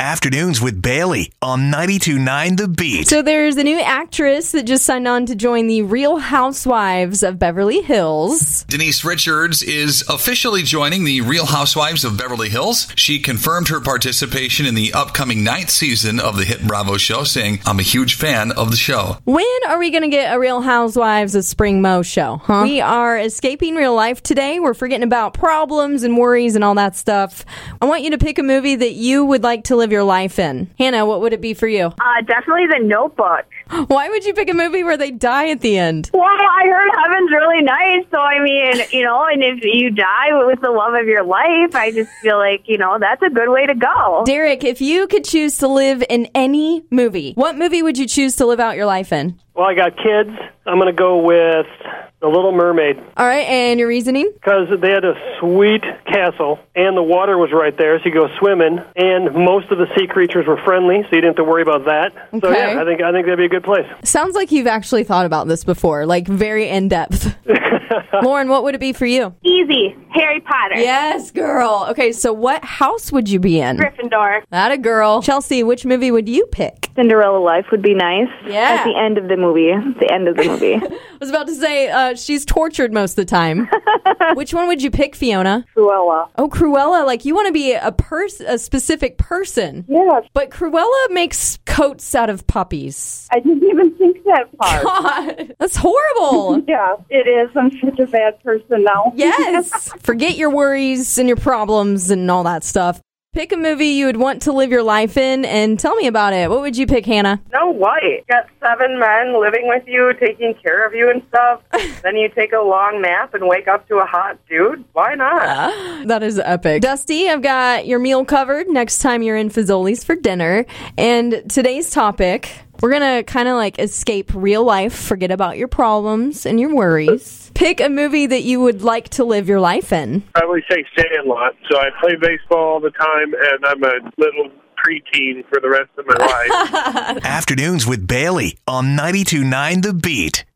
Afternoons with Bailey on 92.9 The Beat. So there's a new actress that just signed on to join the Real Housewives of Beverly Hills. Denise Richards is officially joining the Real Housewives of Beverly Hills. She confirmed her participation in the upcoming 9th season of the hit Bravo show, saying, "I'm a huge fan of the show." When are we going to get a Real Housewives of Spring Mo show, huh? We are escaping real life today. We're forgetting about problems and worries and all that stuff. I want you to pick a movie that you would like to live your life in. Hannah, what would it be for you? Definitely The Notebook. Why would you pick a movie where they die at the end? Well, I heard heaven's really nice, so I mean, and if you die with the love of your life, I just feel like, that's a good way to go. Derek, if you could choose to live in any movie, what movie would you choose to live out your life in? Well, I got kids. I'm going to go with The Little Mermaid. All right, and your reasoning? Because they had a sweet castle, and the water was right there, so you go swimming, and most of the sea creatures were friendly, so you didn't have to worry about that. Okay. So, yeah, I think that'd be a good place. Sounds like you've actually thought about this before, like very in-depth. Lauren, what would it be for you? Easy. Harry Potter. Yes, girl. Okay, so what house would you be in? Gryffindor. That a girl. Chelsea, which movie would you pick? Cinderella Life would be nice. Yeah. At the end of the movie. I was about to say, she's tortured most of the time. Which one would you pick, Fiona? Cruella. Oh, Cruella. Like, you want to be a specific person. Yes. But Cruella makes coats out of puppies. I didn't even think that part. God, that's horrible. Yeah, it is. I'm such a bad person now. Yes. Forget your worries and your problems and all that stuff. Pick a movie you would want to live your life in and tell me about it. What would you pick, Hannah? Snow White. Got 7 men living with you, taking care of you and stuff. Then you take a long nap and wake up to a hot dude. Why not? That is epic. Dusty, I've got your meal covered next time you're in Fazoli's for dinner. And today's topic, we're going to kind of like escape real life, forget about your problems and your worries. Pick a movie that you would like to live your life in. I would say Sandlot. So I play baseball all the time, and I'm a little preteen for the rest of my life. Afternoons with Bailey on 92.9 The Beat.